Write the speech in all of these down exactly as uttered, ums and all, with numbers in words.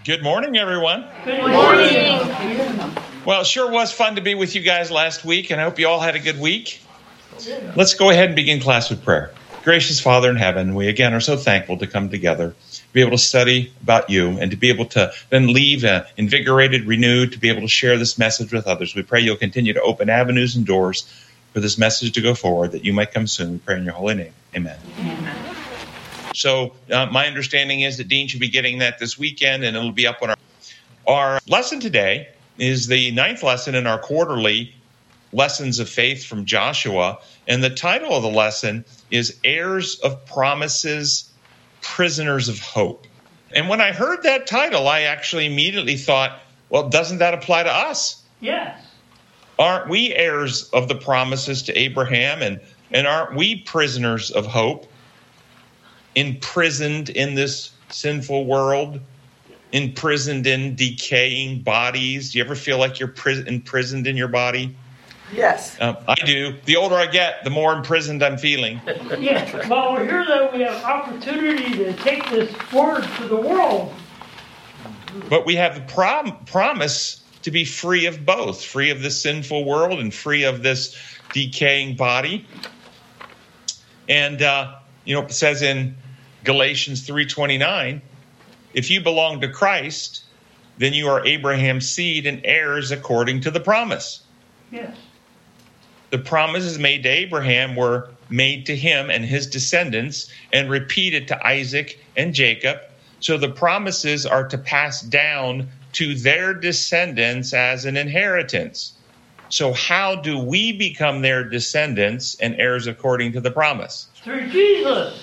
Good morning, everyone. Good morning. Well, it sure was fun to be with you guys last week, and I hope you all had a good week. Let's go ahead and begin class with prayer. Gracious Father in heaven, we again are so thankful to come together, to be able to study about you, and to be able to then leave uh, invigorated, renewed, to be able to share this message with others. We pray you'll continue to open avenues and doors for this message to go forward, that you might come soon. We pray in your holy name. Amen. Amen. So uh, my understanding is that Dean should be getting that this weekend, and it'll be up on our... Our lesson today is the ninth lesson in our quarterly Lessons of Faith from Joshua, and the title of the lesson is Heirs of Promises, Prisoners of Hope. And when I heard that title, I actually immediately thought, well, doesn't that apply to us? Yes. Aren't we heirs of the promises to Abraham, and, and aren't we prisoners of hope? Imprisoned in this sinful world, imprisoned in decaying bodies. Do you ever feel like you're pris- imprisoned in your body? Yes. Um, I do. The older I get, the more imprisoned I'm feeling. Yes. While we're here, though, we have opportunity to take this word to the world. But we have the prom- promise to be free of both, free of this sinful world and free of this decaying body. And, uh, you know, it says in Galatians three twenty-nine, if you belong to Christ, then you are Abraham's seed and heirs according to the promise. Yes. The promises made to Abraham were made to him and his descendants and repeated to Isaac and Jacob. So the promises are to pass down to their descendants as an inheritance. So how do we become their descendants and heirs according to the promise? Through Jesus.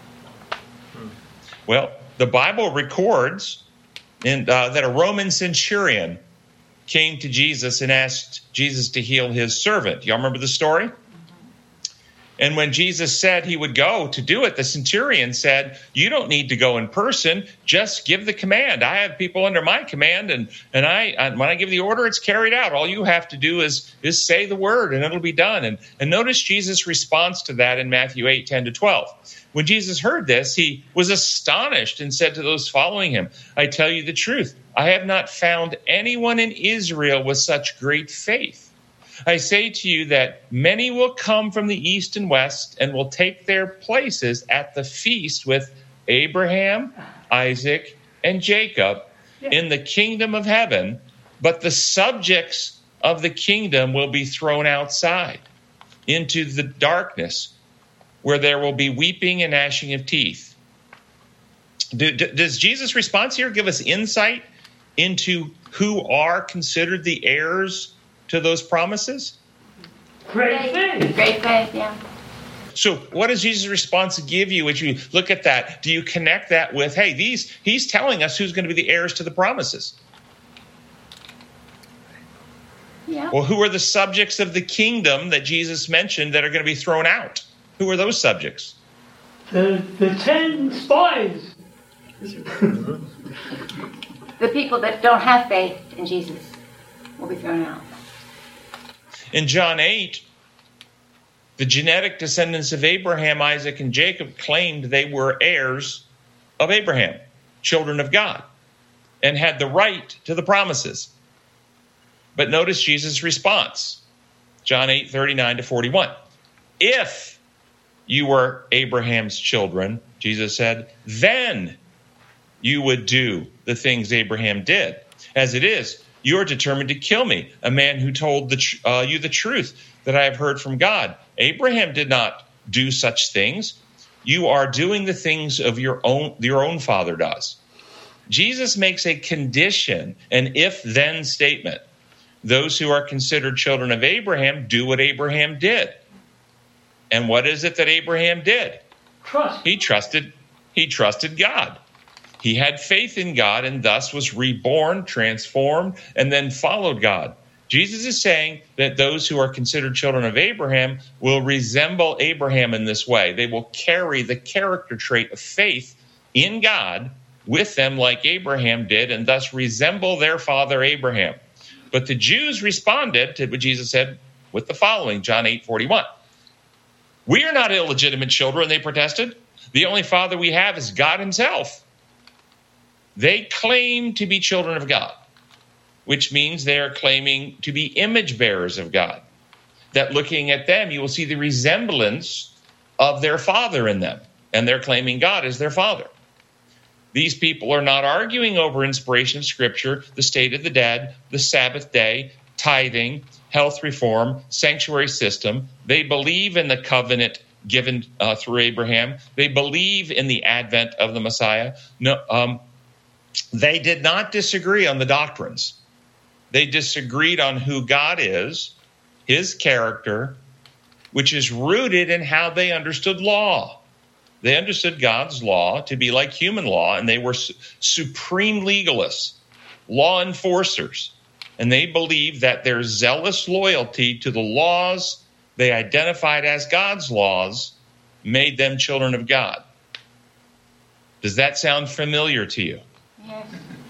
Well, the Bible records in, uh, that a Roman centurion came to Jesus and asked Jesus to heal his servant. Y'all remember the story? And when Jesus said he would go to do it, the centurion said, you don't need to go in person. Just give the command. I have people under my command, and, and I, and when I give the order, it's carried out. All you have to do is, is say the word, and it'll be done. And, and notice Jesus' response to that in Matthew eight, ten to twelve. When Jesus heard this, he was astonished and said to those following him, I tell you the truth, I have not found anyone in Israel with such great faith. I say to you that many will come from the east and west and will take their places at the feast with Abraham, Isaac, and Jacob in the kingdom of heaven, but the subjects of the kingdom will be thrown outside into the darkness, where there will be weeping and gnashing of teeth. Do, do, does Jesus' response here give us insight into who are considered the heirs to those promises? Great faith. Great faith, yeah. So what does Jesus' response give you as you look at that? Do you connect that with, hey, these he's telling us who's going to be the heirs to the promises? Yeah. Well, who are the subjects of the kingdom that Jesus mentioned that are going to be thrown out? Who are those subjects? The, the ten spies. The people that don't have faith in Jesus will be thrown out. In John eight, the genetic descendants of Abraham, Isaac, and Jacob claimed they were heirs of Abraham, children of God, and had the right to the promises. But notice Jesus' response, John eight, thirty-nine to forty-one. If you were Abraham's children, Jesus said, then you would do the things Abraham did. As it is, you are determined to kill me, a man who told the tr- uh, you the truth that I have heard from God. Abraham did not do such things. You are doing the things of your own, your own father does. Jesus makes a condition, an if-then statement. Those who are considered children of Abraham do what Abraham did. And what is it that Abraham did? Trust. He trusted, he trusted God. He had faith in God and thus was reborn, transformed, and then followed God. Jesus is saying that those who are considered children of Abraham will resemble Abraham in this way. They will carry the character trait of faith in God with them like Abraham did and thus resemble their father Abraham. But the Jews responded to what Jesus said with the following, John eight forty-one. We are not illegitimate children, they protested. The only father we have is God himself. They claim to be children of God, which means they are claiming to be image bearers of God. That looking at them, you will see the resemblance of their father in them, and they're claiming God as their father. These people are not arguing over inspiration of Scripture, the state of the dead, the Sabbath day, tithing, health reform, sanctuary system. They believe in the covenant given uh, through Abraham. They believe in the advent of the Messiah. No, um, they did not disagree on the doctrines. They disagreed on who God is, his character, which is rooted in how they understood law. They understood God's law to be like human law, and they were su- supreme legalists, law enforcers. And they believed that their zealous loyalty to the laws they identified as God's laws made them children of God. Does that sound familiar to you? Yes.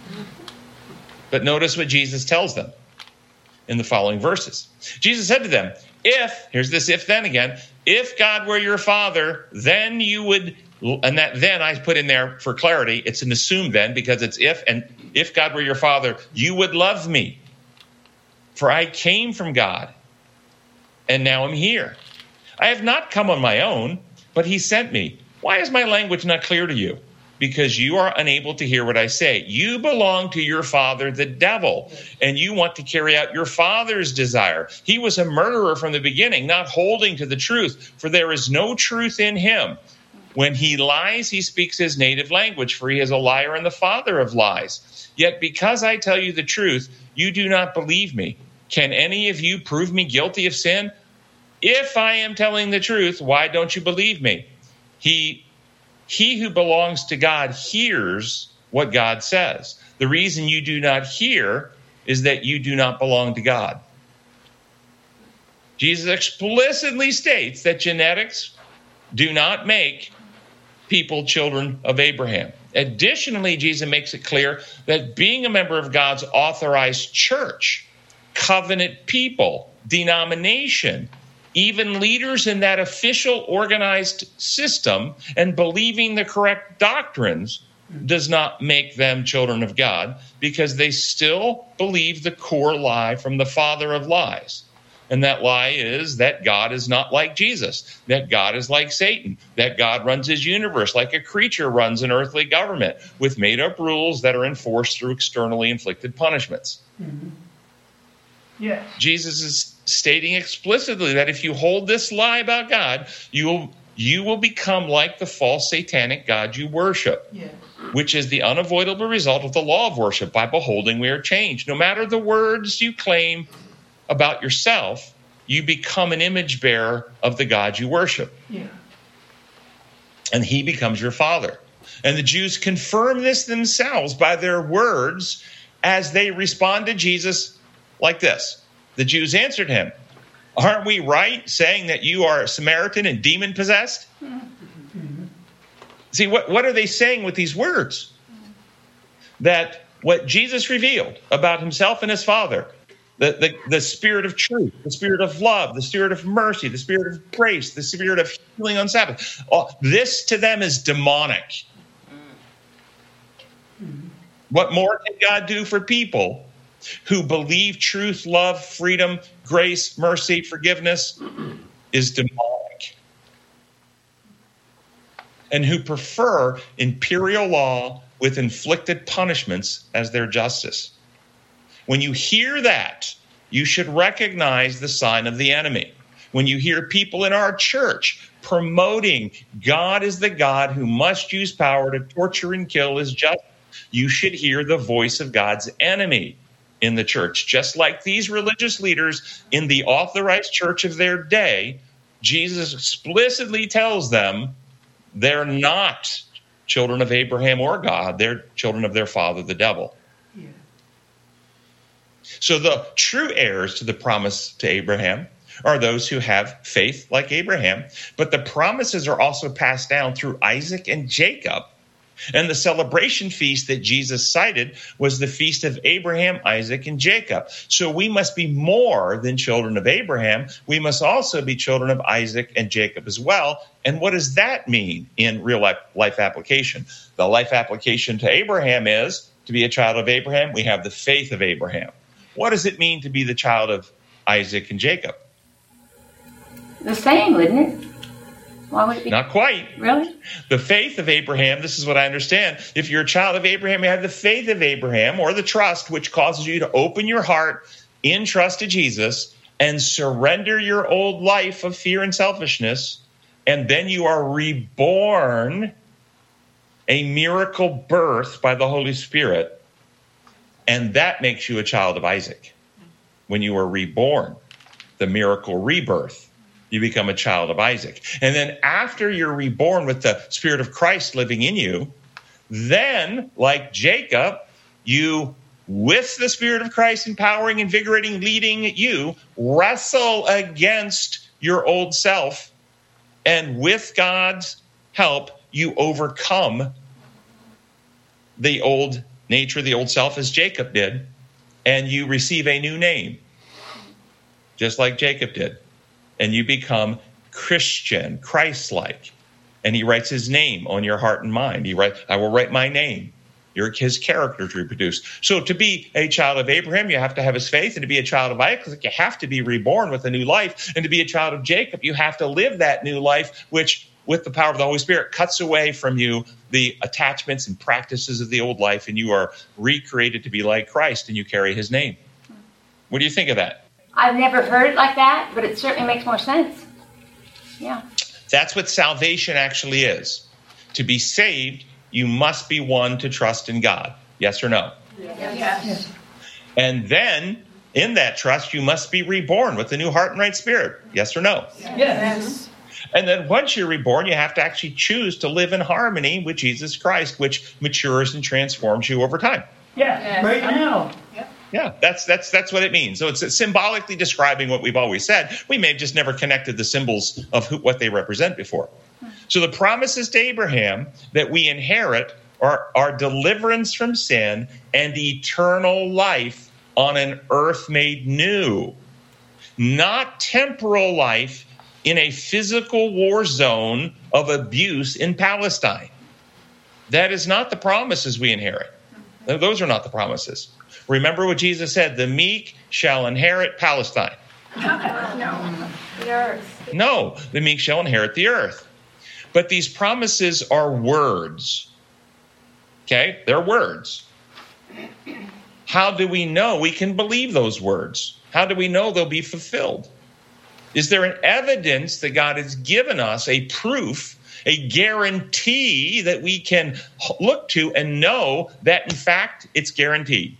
But notice what Jesus tells them in the following verses. Jesus said to them, if, here's this if then again, if God were your father, then you would, and that then I put in there for clarity, it's an assumed then because it's if, and if God were your father, you would love me. For I came from God, and now I'm here. I have not come on my own, but he sent me. Why is my language not clear to you? Because you are unable to hear what I say. You belong to your father, the devil, and you want to carry out your father's desire. He was a murderer from the beginning, not holding to the truth, for there is no truth in him. When he lies, he speaks his native language, for he is a liar and the father of lies. Yet because I tell you the truth, you do not believe me. Can any of you prove me guilty of sin? If I am telling the truth, why don't you believe me? He He who belongs to God hears what God says. The reason you do not hear is that you do not belong to God. Jesus explicitly states that genetics do not make people children of Abraham. Additionally, Jesus makes it clear that being a member of God's authorized church, covenant people, denomination, even leaders in that official organized system and believing the correct doctrines does not make them children of God, because they still believe the core lie from the father of lies. And that lie is that God is not like Jesus, that God is like Satan, that God runs his universe like a creature runs an earthly government with made-up rules that are enforced through externally inflicted punishments. Mm-hmm. Yes. Jesus is stating explicitly that if you hold this lie about God, you will you will become like the false satanic god you worship, Yes. which is the unavoidable result of the law of worship. By beholding, we are changed. No matter the words you claim about yourself, you become an image bearer of the God you worship. Yeah. And he becomes your father. And the Jews confirm this themselves by their words as they respond to Jesus like this. The Jews answered him, aren't we right saying that you are a Samaritan and demon-possessed? Mm-hmm. See, what, what are they saying with these words? That what Jesus revealed about himself and his Father, the, the, the spirit of truth, the spirit of love, the spirit of mercy, the spirit of grace, the spirit of healing on Sabbath, all, this to them is demonic. Mm-hmm. What more can God do for people who believe truth, love, freedom, grace, mercy, forgiveness is demonic, and who prefer imperial law with inflicted punishments as their justice? When you hear that, you should recognize the sign of the enemy. When you hear people in our church promoting God is the God who must use power to torture and kill his justice, you should hear the voice of God's enemy in the church. Just like these religious leaders in the authorized church of their day, Jesus explicitly tells them they're not children of Abraham or God. They're children of their father, the devil. Yeah. So the true heirs to the promise to Abraham are those who have faith like Abraham, but the promises are also passed down through Isaac and Jacob And the celebration feast that Jesus cited was the feast of Abraham, Isaac, and Jacob. So we must be more than children of Abraham. We must also be children of Isaac and Jacob as well. And what does that mean in real life, life application? The life application to Abraham is to be a child of Abraham. We have the faith of Abraham. What does it mean to be the child of Isaac and Jacob? The same, wouldn't it? Why would it be? Not quite. Really? The faith of Abraham, this is what I understand. If you're a child of Abraham, you have the faith of Abraham, or the trust, which causes you to open your heart in trust to Jesus and surrender your old life of fear and selfishness. And then you are reborn, a miracle birth by the Holy Spirit. And that makes you a child of Isaac. When you are reborn, the miracle rebirth, you become a child of Isaac. And then after you're reborn with the Spirit of Christ living in you, then, like Jacob, you, with the Spirit of Christ empowering, invigorating, leading you, wrestle against your old self. And with God's help, you overcome the old nature, the old self, as Jacob did, and you receive a new name, just like Jacob did. And you become Christian, Christ-like. And he writes his name on your heart and mind. He writes, I will write my name. Your, his character to reproduce. So to be a child of Abraham, you have to have his faith. And to be a child of Isaac, you have to be reborn with a new life. And to be a child of Jacob, you have to live that new life, which with the power of the Holy Spirit cuts away from you the attachments and practices of the old life. And you are recreated to be like Christ, and you carry his name. What do you think of that? I've never heard it like that, but it certainly makes more sense. Yeah. That's what salvation actually is. To be saved, you must be one to trust in God. Yes or no? Yes. Yes. And then, in that trust, you must be reborn with a new heart and right spirit. Yes or no? Yes. Yes. And then once you're reborn, you have to actually choose to live in harmony with Jesus Christ, which matures and transforms you over time. Yes. Yes. Right now. Yep. Yeah, that's that's that's what it means. So it's symbolically describing what we've always said. We may have just never connected the symbols of who, what they represent before. So the promises to Abraham that we inherit are, are deliverance from sin and eternal life on an earth made new, not temporal life in a physical war zone of abuse in Palestine. That is not the promises we inherit. Those are not the promises. Remember what Jesus said, the meek shall inherit Palestine. No, the earth. No, the meek shall inherit the earth. But these promises are words. Okay? They're words. How do we know we can believe those words? How do we know they'll be fulfilled? Is there an evidence that God has given us, a proof, a guarantee that we can look to and know that, in fact, it's guaranteed?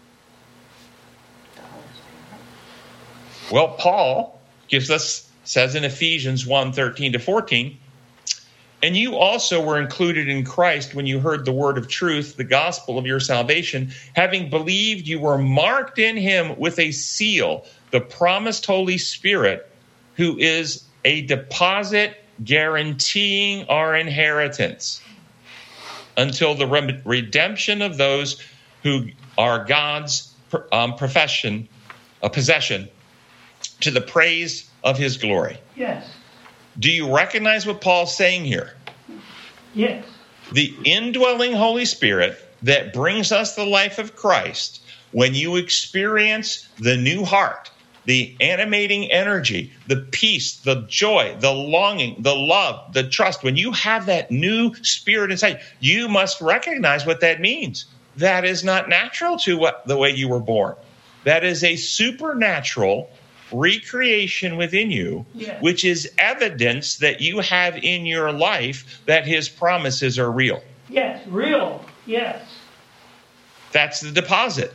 Well, Paul gives us, says in Ephesians one, thirteen to fourteen, and you also were included in Christ when you heard the word of truth, the gospel of your salvation. Having believed, you were marked in him with a seal, the promised Holy Spirit, who is a deposit guaranteeing our inheritance until the re- redemption of those who are God's um, profession, a possession, to the praise of his glory. Yes. Do you recognize what Paul's saying here? Yes. The indwelling Holy Spirit that brings us the life of Christ, when you experience the new heart, the animating energy, the peace, the joy, the longing, the love, the trust, when you have that new spirit inside, you must recognize what that means. That is not natural to what, the way you were born. That is a supernatural recreation within you, yes, which is evidence that you have in your life that his promises are real. Yes, real. Yes. That's the deposit.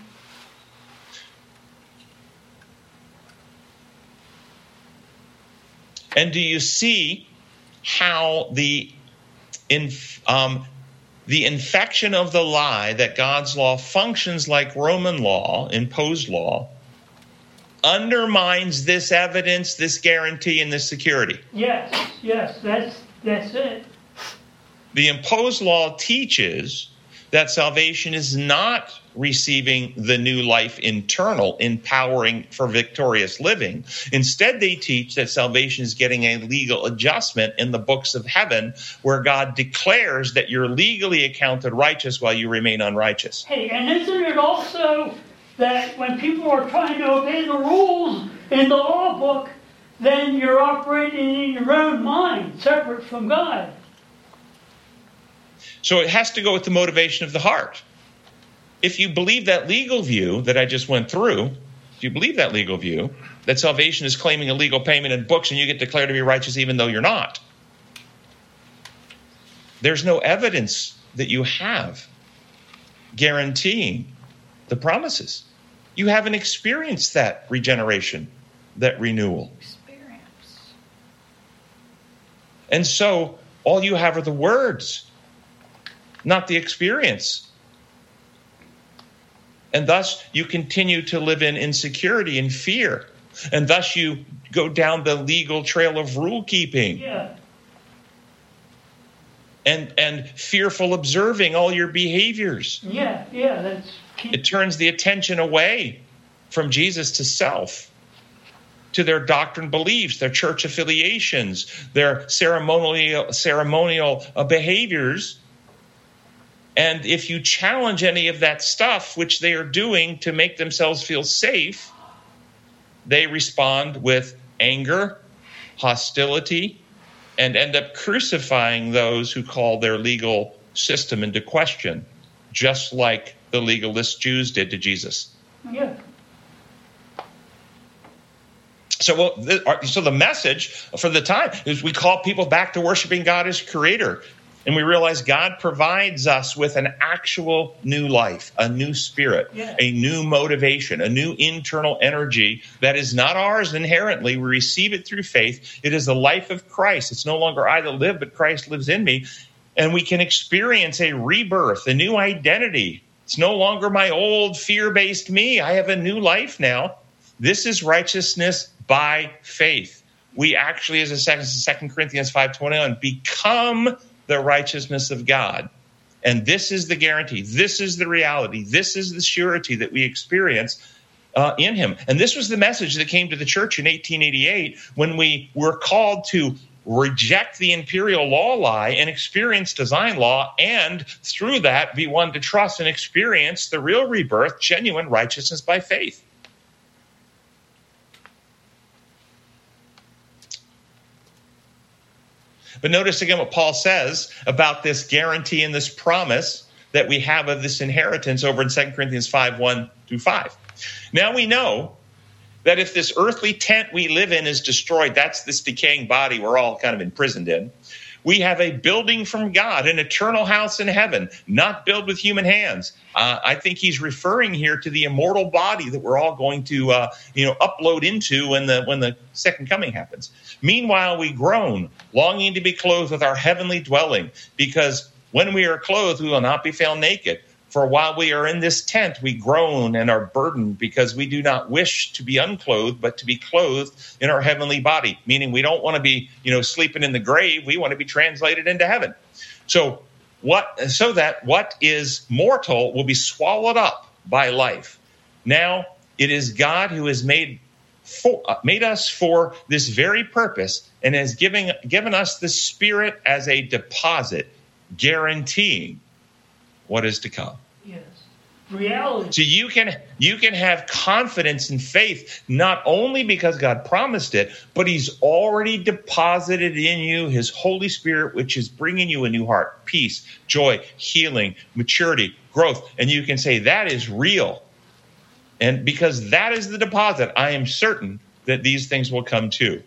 And do you see how the in, um, the infection of the lie that God's law functions like Roman law, imposed law, undermines this evidence, this guarantee, and this security? Yes, yes, that's that's it. The imposed law teaches that salvation is not receiving the new life internal, empowering for victorious living. Instead, they teach that salvation is getting a legal adjustment in the books of heaven, where God declares that you're legally accounted righteous while you remain unrighteous. Hey, and isn't it also that when people are trying to obey the rules in the law book, then you're operating in your own mind, separate from God? So it has to go with the motivation of the heart. If you believe that legal view that I just went through, if you believe that legal view, that salvation is claiming a legal payment in books and you get declared to be righteous even though you're not, there's no evidence that you have guaranteeing the promises. You haven't experienced that regeneration, that renewal. Experience. And so all you have are the words, not the experience. And thus you continue to live in insecurity and fear. And thus you go down the legal trail of rule keeping. Yeah. And and fearful observing all your behaviors. Yeah, yeah, that's key. It turns the attention away from Jesus to self, to their doctrine beliefs, their church affiliations, their ceremonial ceremonial uh, behaviors. And if you challenge any of that stuff, which they are doing to make themselves feel safe, they respond with anger, hostility, and end up crucifying those who call their legal system into question, just like the legalist Jews did to Jesus. Yeah. So, well, the, so the message for the time is we call people back to worshiping God as creator. And we realize God provides us with an actual new life, a new spirit, yeah. a new motivation, a new internal energy that is not ours inherently. We receive it through faith. It is the life of Christ. It's no longer I that live, but Christ lives in me. And we can experience a rebirth, a new identity. It's no longer my old fear-based me. I have a new life now. This is righteousness by faith. We actually, as a Second Corinthians five twenty-one, become the righteousness of God. And this is the guarantee. This is the reality. This is the surety that we experience uh, in him. And this was the message that came to the church in eighteen eighty-eight when we were called to reject the imperial law lie and experience design law, and through that be one to trust and experience the real rebirth, genuine righteousness by faith. But notice again what Paul says about this guarantee and this promise that we have of this inheritance over in Second Corinthians five, one through five. Now we know that if this earthly tent we live in is destroyed, that's this decaying body we're all kind of imprisoned in, we have a building from God, an eternal house in heaven, not built with human hands. Uh, I think he's referring here to the immortal body that we're all going to, uh, you know, upload into when the when the second coming happens. Meanwhile, we groan, longing to be clothed with our heavenly dwelling, because when we are clothed, we will not be found naked. For while we are in this tent, we groan and are burdened, because we do not wish to be unclothed, but to be clothed in our heavenly body. Meaning we don't want to be, you know, sleeping in the grave. We want to be translated into heaven. So what, so that what is mortal will be swallowed up by life. Now it is God who has made for, uh, made us for this very purpose, and has given given us the Spirit as a deposit, guaranteeing what is to come. Yes. Reality. So you can you can have confidence and faith, not only because God promised it, but he's already deposited in you his Holy Spirit, which is bringing you a new heart, peace, joy, healing, maturity, growth. And you can say that is real. And because that is the deposit, I am certain that these things will come too.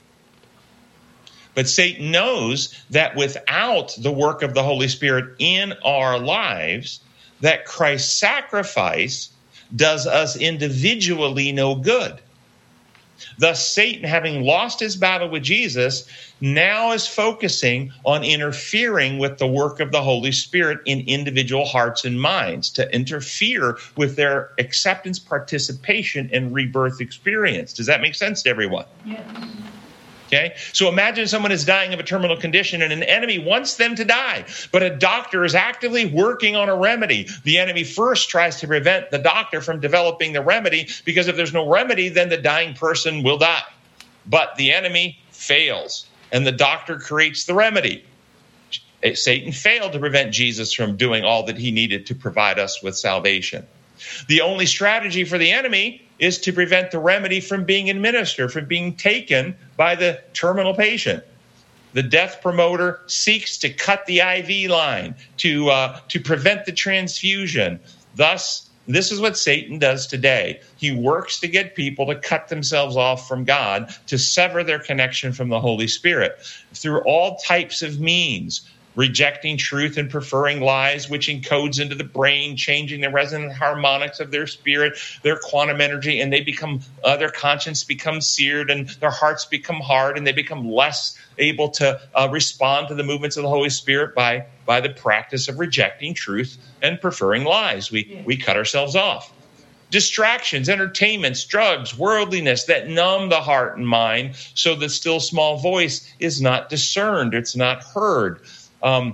But Satan knows that without the work of the Holy Spirit in our lives, that Christ's sacrifice does us individually no good. Thus, Satan, having lost his battle with Jesus, now is focusing on interfering with the work of the Holy Spirit in individual hearts and minds, to interfere with their acceptance, participation, and rebirth experience. Does that make sense to everyone? Yes. Okay, so imagine someone is dying of a terminal condition and an enemy wants them to die, but a doctor is actively working on a remedy. The enemy first tries to prevent the doctor from developing the remedy, because if there's no remedy, then the dying person will die. But the enemy fails, and the doctor creates the remedy. Satan failed to prevent Jesus from doing all that he needed to provide us with salvation. The only strategy for the enemy is to prevent the remedy from being administered, from being taken by the terminal patient. The death promoter seeks to cut the I V line, to uh, to prevent the transfusion. Thus, this is what Satan does today. He works to get people to cut themselves off from God, to sever their connection from the Holy Spirit through all types of means. Rejecting truth and preferring lies, which encodes into the brain, changing the resonant harmonics of their spirit, their quantum energy, and they become, uh, their conscience becomes seared, and their hearts become hard, and they become less able to uh, respond to the movements of the Holy Spirit by, by the practice of rejecting truth and preferring lies. We, we cut ourselves off. Distractions, entertainments, drugs, worldliness that numb the heart and mind so the still small voice is not discerned, it's not heard. Um,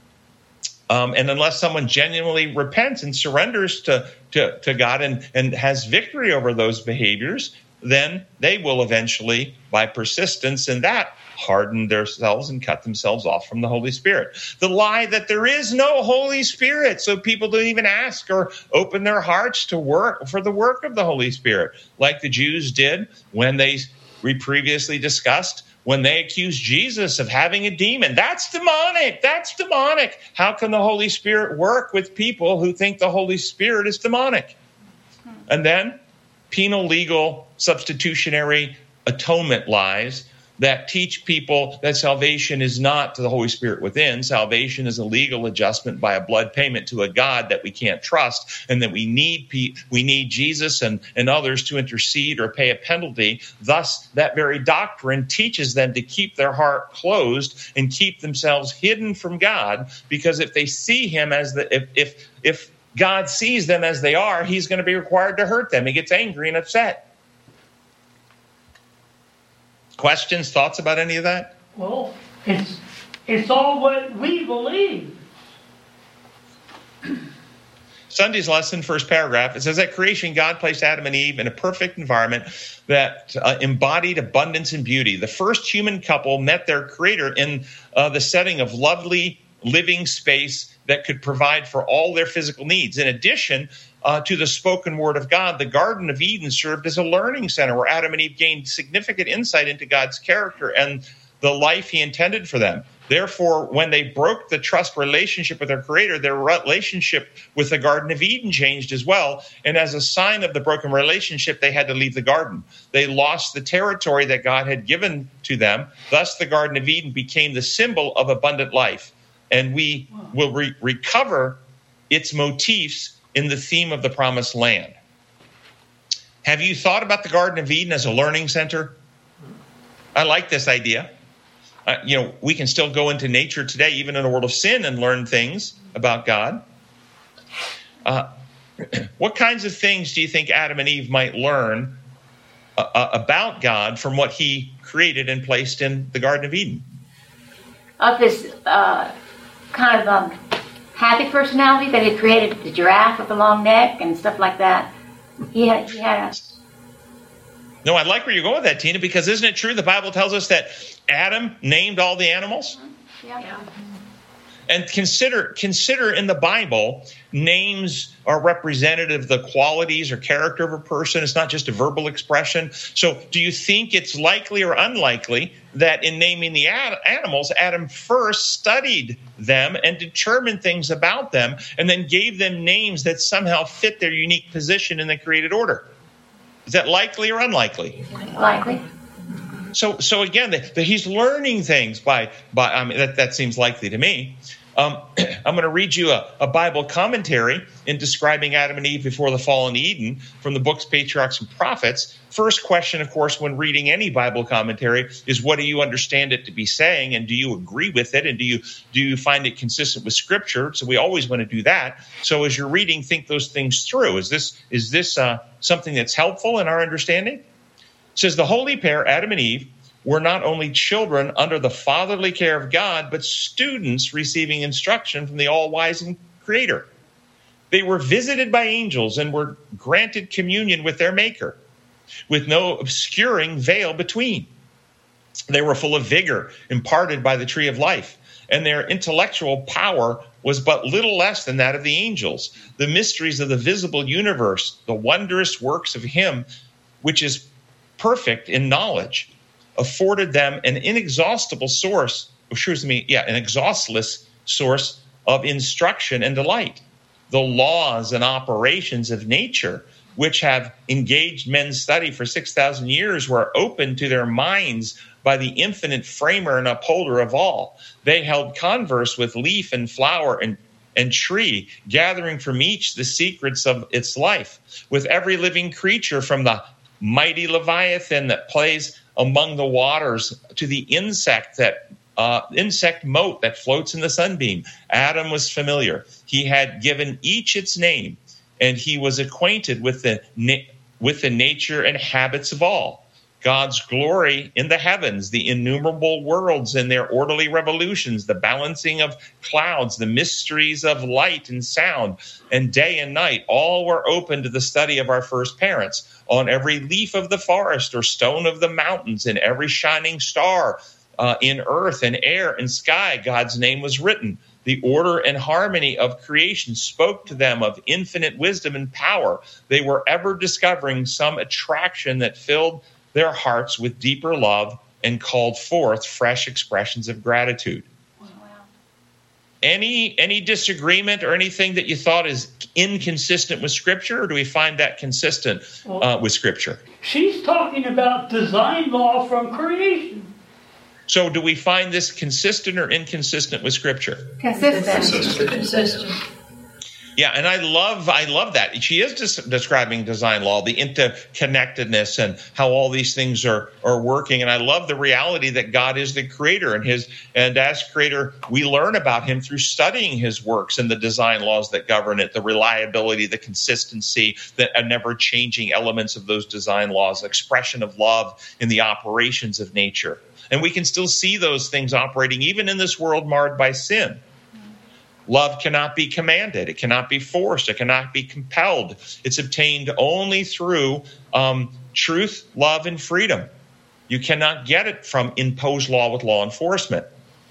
um, and unless someone genuinely repents and surrenders to, to, to God and, and has victory over those behaviors, then they will eventually, by persistence in that, harden themselves and cut themselves off from the Holy Spirit. The lie that there is no Holy Spirit, so people don't even ask or open their hearts to work for the work of the Holy Spirit, like the Jews did when they, we previously discussed, when they accused Jesus of having a demon. That's demonic. That's demonic. How can the Holy Spirit work with people who think the Holy Spirit is demonic? And then penal, legal, substitutionary atonement lies that teach people that salvation is not to the Holy Spirit within. Salvation is a legal adjustment by a blood payment to a God that we can't trust, and that we need we need Jesus and, and others to intercede or pay a penalty. Thus, that very doctrine teaches them to keep their heart closed and keep themselves hidden from God, because if they see him as the if if if God sees them as they are, he's going to be required to hurt them. He gets angry and upset. Questions, thoughts about any of that? Well, it's it's all what we believe. Sunday's lesson, first paragraph, it says at creation, God placed Adam and Eve in a perfect environment that uh, embodied abundance and beauty. The first human couple met their creator in uh, the setting of lovely living space that could provide for all their physical needs. In addition uh, to the spoken word of God, the Garden of Eden served as a learning center where Adam and Eve gained significant insight into God's character and the life he intended for them. Therefore, when they broke the trust relationship with their creator, their relationship with the Garden of Eden changed as well. And as a sign of the broken relationship, they had to leave the garden. They lost the territory that God had given to them. Thus, the Garden of Eden became the symbol of abundant life. And we will re- recover its motifs in the theme of the promised land. Have you thought about the Garden of Eden as a learning center? I like this idea. Uh, you know, we can still go into nature today, even in a world of sin, and learn things about God. Uh, what kinds of things do you think Adam and Eve might learn uh, about God from what he created and placed in the Garden of Eden? Of this uh, kind of um, happy personality that he created, the giraffe with the long neck and stuff like that. He had, he had a... No, I like where you're going with that, Tina, because isn't it true the Bible tells us that Adam named all the animals? Yeah. yeah. And consider consider in the Bible, names are representative of the qualities or character of a person. It's not just a verbal expression. So do you think it's likely or unlikely that in naming the ad- animals, Adam first studied them and determined things about them and then gave them names that somehow fit their unique position in the created order? Is that likely or unlikely? Likely. So, so again, the, the, he's learning things by, by. I mean, that, that seems likely to me. Um, I'm going to read you a, a Bible commentary in describing Adam and Eve before the fall in Eden from the books Patriarchs and Prophets. First question, of course, when reading any Bible commentary is, what do you understand it to be saying, and do you agree with it, and do you do you find it consistent with Scripture? So we always want to do that. So as you're reading, think those things through. Is this is this uh, something that's helpful in our understanding? It says the holy pair, Adam and Eve, were not only children under the fatherly care of God, but students receiving instruction from the all-wise Creator. They were visited by angels and were granted communion with their Maker, with no obscuring veil between. They were full of vigor, imparted by the tree of life, and their intellectual power was but little less than that of the angels. The mysteries of the visible universe, the wondrous works of Him, which is perfect in knowledge, afforded them an inexhaustible source, excuse me, yeah, an exhaustless source of instruction and delight. The laws and operations of nature, which have engaged men's study for six thousand years, were open to their minds by the infinite framer and upholder of all. They held converse with leaf and flower and, and tree, gathering from each the secrets of its life. With every living creature, from the mighty Leviathan that plays among the waters to the insect that uh, insect mote that floats in the sunbeam, Adam was familiar. He had given each its name, and he was acquainted with the na- with the nature and habits of all. God's glory in the heavens, the innumerable worlds and their orderly revolutions, the balancing of clouds, the mysteries of light and sound, and day and night, all were open to the study of our first parents. On every leaf of the forest or stone of the mountains, and every shining star uh, in earth and air and sky, God's name was written. The order and harmony of creation spoke to them of infinite wisdom and power. They were ever discovering some attraction that filled their hearts with deeper love and called forth fresh expressions of gratitude. Wow. Any any disagreement or anything that you thought is inconsistent with Scripture, or do we find that consistent well, uh, with Scripture? She's talking about design law from creation. So do we find this consistent or inconsistent with Scripture? Consistent. Consistent. Consistent. Yeah, and I love I love that. She is des- describing design law, the interconnectedness and how all these things are, are working. And I love the reality that God is the creator, and his and as creator, we learn about him through studying his works and the design laws that govern it, the reliability, the consistency, the never-changing elements of those design laws, expression of love in the operations of nature. And we can still see those things operating even in this world marred by sin. Love cannot be commanded. It cannot be forced. It cannot be compelled. It's obtained only through um, truth, love, and freedom. You cannot get it from imposed law with law enforcement.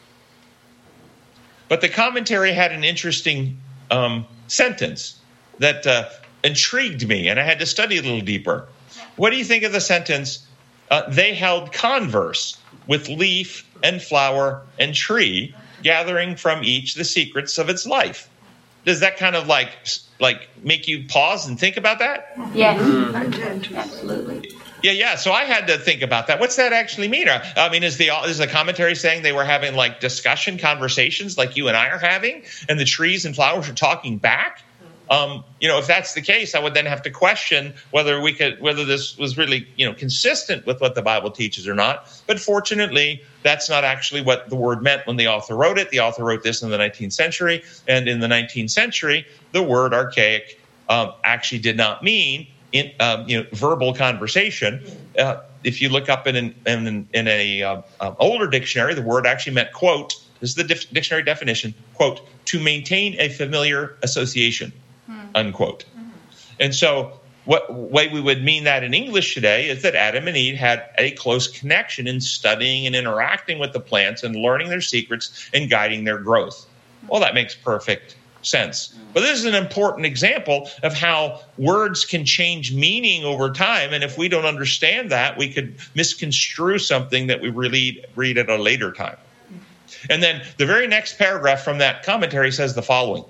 But the commentary had an interesting um, sentence that uh, intrigued me, and I had to study a little deeper. What do you think of the sentence, uh, they held converse with leaf and flower and tree, gathering from each the secrets of its life? Does that kind of like like make you pause and think about that? Yes, mm-hmm. Absolutely. Yeah, yeah. So I had to think about that. What's that actually mean? I mean, is the is the commentary saying they were having like discussion, conversations like you and I are having, and the trees and flowers are talking back? Um, you know, if that's the case, I would then have to question whether we could, whether this was really, you know, consistent with what the Bible teaches or not. But fortunately, that's not actually what the word meant when the author wrote it. The author wrote this in the nineteenth century, and in the nineteenth century, the word archaic um, actually did not mean in, um, you know, verbal conversation. Uh, if you look up in an in, in a uh, um, older dictionary, the word actually meant, quote, this is the dif- dictionary definition, quote, to maintain a familiar association. Unquote. Mm-hmm. And so what way we would mean that in English today is that Adam and Eve had a close connection in studying and interacting with the plants and learning their secrets and guiding their growth. Well, that makes perfect sense. But this is an important example of how words can change meaning over time. And if we don't understand that, we could misconstrue something that we really read at a later time. And then the very next paragraph from that commentary says the following.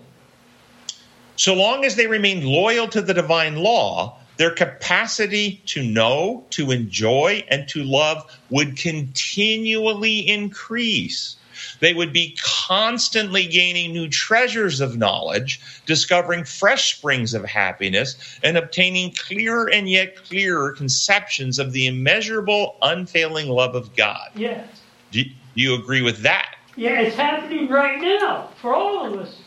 So long as they remained loyal to the divine law, their capacity to know, to enjoy, and to love would continually increase. They would be constantly gaining new treasures of knowledge, discovering fresh springs of happiness, and obtaining clearer and yet clearer conceptions of the immeasurable, unfailing love of God. Yes. Do you agree with that? Yeah, it's happening right now for all of us.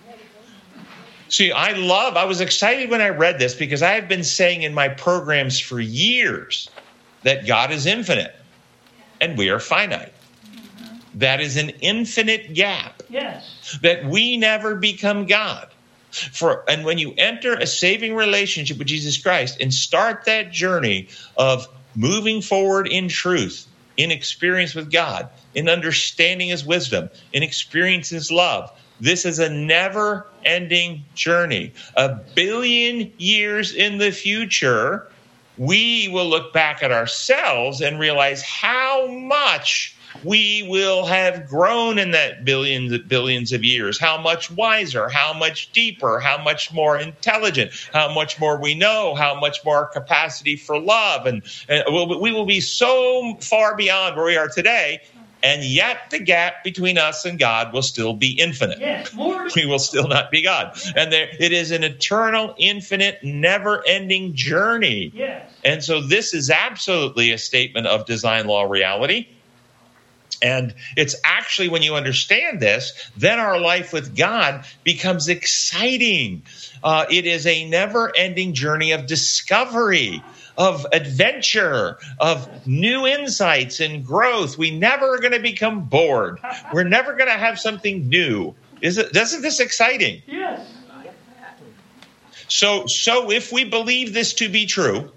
See, I love, I was excited when I read this because I have been saying in my programs for years that God is infinite. and we are finite. That is an infinite gap. Yes. That we never become God. For and when you enter a saving relationship with Jesus Christ and start that journey of moving forward in truth, in experience with God, in understanding his wisdom, in experiencing his love, this is a never-ending journey. A billion years in the future, we will look back at ourselves and realize how much we will have grown in that billions billions of years, how much wiser, how much deeper, how much more intelligent, how much more we know, how much more capacity for love. And, and we will be so far beyond where we are today, and yet the gap between us and God will still be infinite. Yes, more. We will still not be God. And there, it is an eternal, infinite, never-ending journey. Yes. And so this is absolutely a statement of design law reality. And it's actually, when you understand this, then our life with God becomes exciting. Uh, it is a never-ending journey of discovery, of adventure, of new insights and growth. We never are going to become bored. We're never going to have something new. Is it? Isn't this exciting? Yes. So, so if we believe this to be true,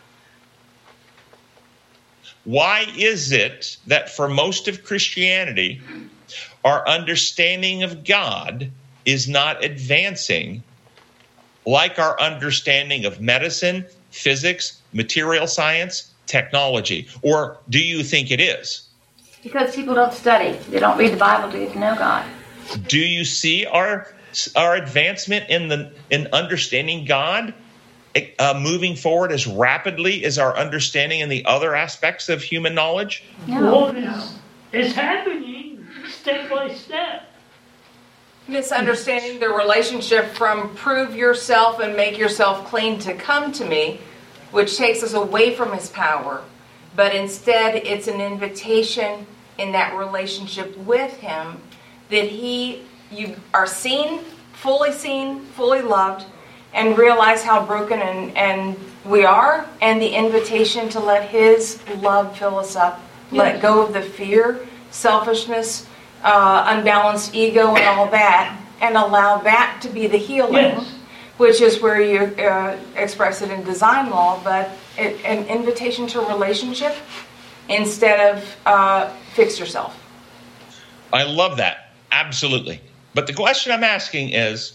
why is it that for most of Christianity, our understanding of God is not advancing like our understanding of medicine, physics, material science, technology? Or do you think it is? Because people don't study. They don't read the Bible to get to know God. Do you see our our advancement in the in understanding God Uh, moving forward as rapidly as our understanding in the other aspects of human knowledge? No. Well, it's, it's happening step by step. Misunderstanding the relationship from prove yourself and make yourself clean to come to me, which takes us away from his power. But instead, it's an invitation in that relationship with him that he, you are seen, fully seen, fully loved, and realize how broken and, and we are, and the invitation to let his love fill us up. Yes. Let go of the fear, selfishness, uh, unbalanced ego, and all that, and allow that to be the healing, Yes. which is where you uh, express it in design law, but it, an invitation to relationship instead of uh, fix yourself. I love that. Absolutely. But the question I'm asking is,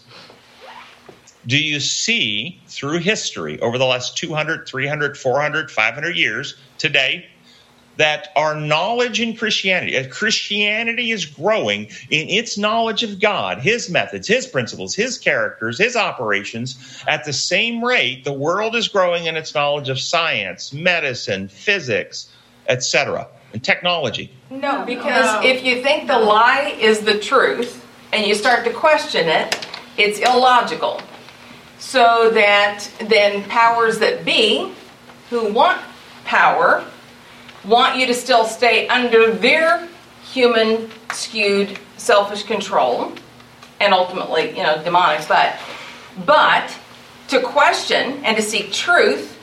do you see through history over the last two hundred, three hundred, four hundred, five hundred years today that our knowledge in Christianity, as Christianity is growing in its knowledge of God, his methods, his principles, his characters, his operations, at the same rate the world is growing in its knowledge of science, medicine, physics, et cetera, and technology? No, because No. if you think the lie is the truth and you start to question it, it's illogical. So that then powers that be, who want power, want you to still stay under their human, skewed, selfish control, and ultimately, you know, demonic, but, but to question and to seek truth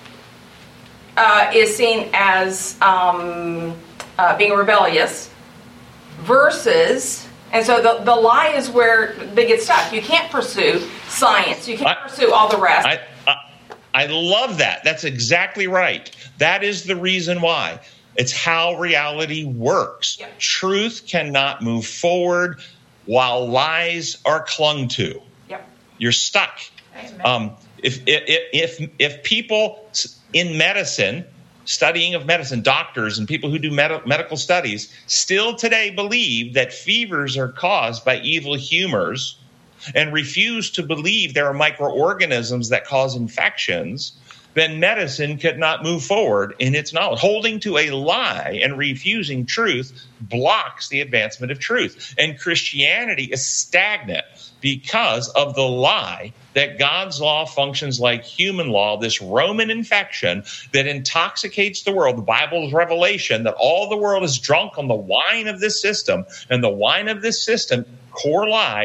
uh, is seen as um, uh, being rebellious versus... And so the, the lie is where they get stuck. You can't pursue science. You can't I, pursue all the rest. I, I, I love that. That's exactly right. That is the reason why. It's how reality works. Yep. Truth cannot move forward while lies are clung to. Yep. You're stuck. Um, if, if, if, if people in medicine, studying of medicine, doctors and people who do med- medical studies still today believe that fevers are caused by evil humors and refuse to believe there are microorganisms that cause infections, then medicine could not move forward in its knowledge. Holding to a lie and refusing truth blocks the advancement of truth. And Christianity is stagnant because of the lie that God's law functions like human law, this Roman infection that intoxicates the world. The Bible's revelation that all the world is drunk on the wine of this system, and the wine of this system, core lie,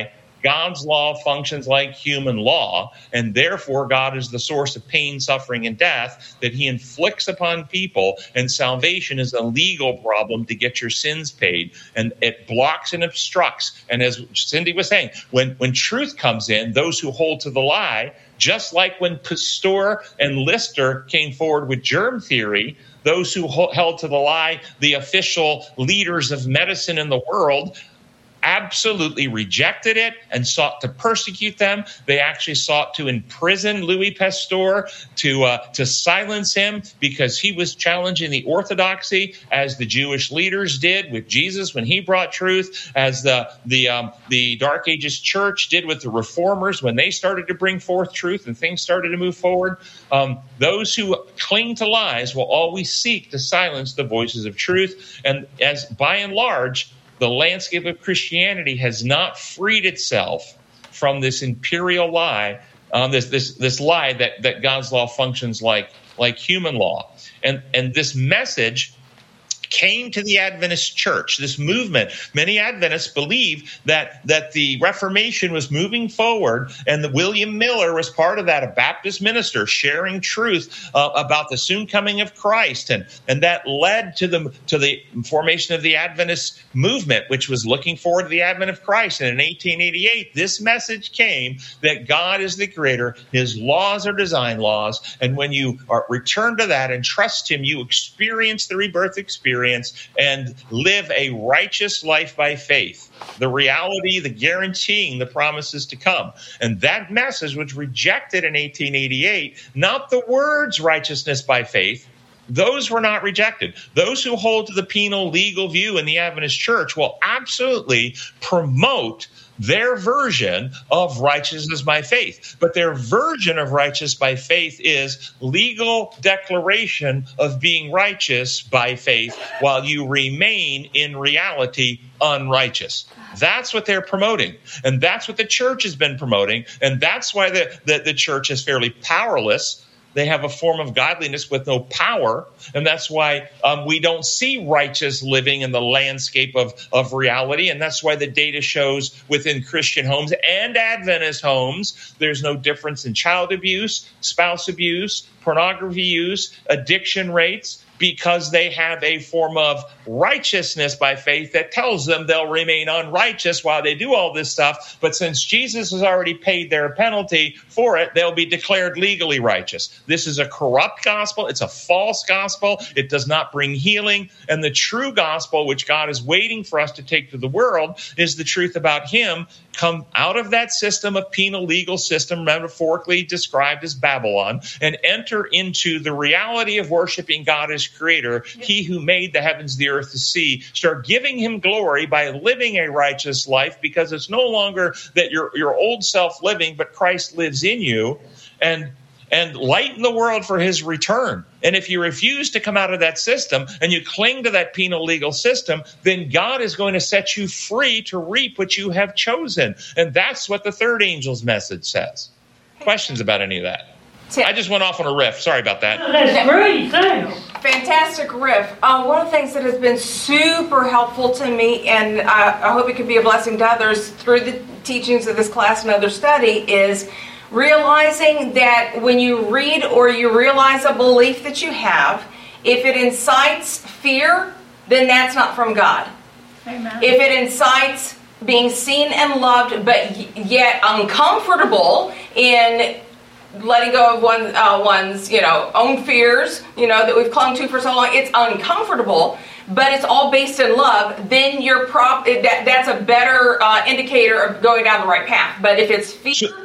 God's law functions like human law, and therefore God is the source of pain, suffering, and death that he inflicts upon people, and salvation is a legal problem to get your sins paid, and it blocks and obstructs. And as Cindy was saying, when, when truth comes in, those who hold to the lie, just like when Pasteur and Lister came forward with germ theory, those who held to the lie, the official leaders of medicine in the world, absolutely rejected it and sought to persecute them. They actually sought to imprison Louis Pasteur, to uh, to silence him because he was challenging the orthodoxy, as the Jewish leaders did with Jesus when he brought truth, as the the um, the Dark Ages church did with the reformers when they started to bring forth truth and things started to move forward. Um, those who cling to lies will always seek to silence the voices of truth. And as by and large, the landscape of Christianity has not freed itself from this imperial lie, um, this this this lie that, that God's law functions like like human law. And and this message came to the Adventist church, this movement. Many Adventists believe that that the Reformation was moving forward, and that William Miller was part of that, a Baptist minister sharing truth uh, about the soon coming of Christ, and and that led to the to the formation of the Adventist movement, which was looking forward to the advent of Christ. And in eighteen eighty-eight, this message came that God is the creator, his laws are design laws, and when you are return to that and trust him, you experience the rebirth experience and live a righteous life by faith. The reality, the guaranteeing the promises to come. And that message was rejected in eighteen eighty-eight, not the words righteousness by faith. Those were not rejected. Those who hold to the penal legal view in the Adventist church will absolutely promote their version of righteousness by faith. But their version of righteous by faith is legal declaration of being righteous by faith while you remain in reality unrighteous. That's what they're promoting. And that's what the church has been promoting. And that's why the, the, the church is fairly powerless. They have a form of godliness with no power, and that's why um, we don't see righteous living in the landscape of, of reality, and that's why the data shows within Christian homes and Adventist homes, there's no difference in child abuse, spouse abuse, pornography use, addiction rates, because they have a form of righteousness by faith that tells them they'll remain unrighteous while they do all this stuff. But since Jesus has already paid their penalty for it, they'll be declared legally righteous. This is a corrupt gospel. It's a false gospel. It does not bring healing. And the true gospel, which God is waiting for us to take to the world, is the truth about him. Come out of that system of penal legal system, metaphorically described as Babylon, and enter into the reality of worshiping God as creator, he who made the heavens, the earth, the sea. Start giving him glory by living a righteous life, because it's no longer that your your old self living, but Christ lives in you, and and lighten the world for his return. And if you refuse to come out of that system and you cling to that penal legal system, then God is going to set you free to reap what you have chosen. And that's what the third angel's message says. Questions about any of that? I just went off on a riff. Sorry about that. That's great. Thanks. Fantastic riff. Uh, one of the things that has been super helpful to me, and I, I hope it can be a blessing to others through the teachings of this class and other study, is realizing that when you read or you realize a belief that you have, if it incites fear, then that's not from God. Amen. If it incites being seen and loved, but yet uncomfortable in letting go of one, uh, one's, you know, own fears, you know, that we've clung to for so long, it's uncomfortable, but it's all based in love, then you're prop, that, that's a better uh, indicator of going down the right path. But if it's fear, so,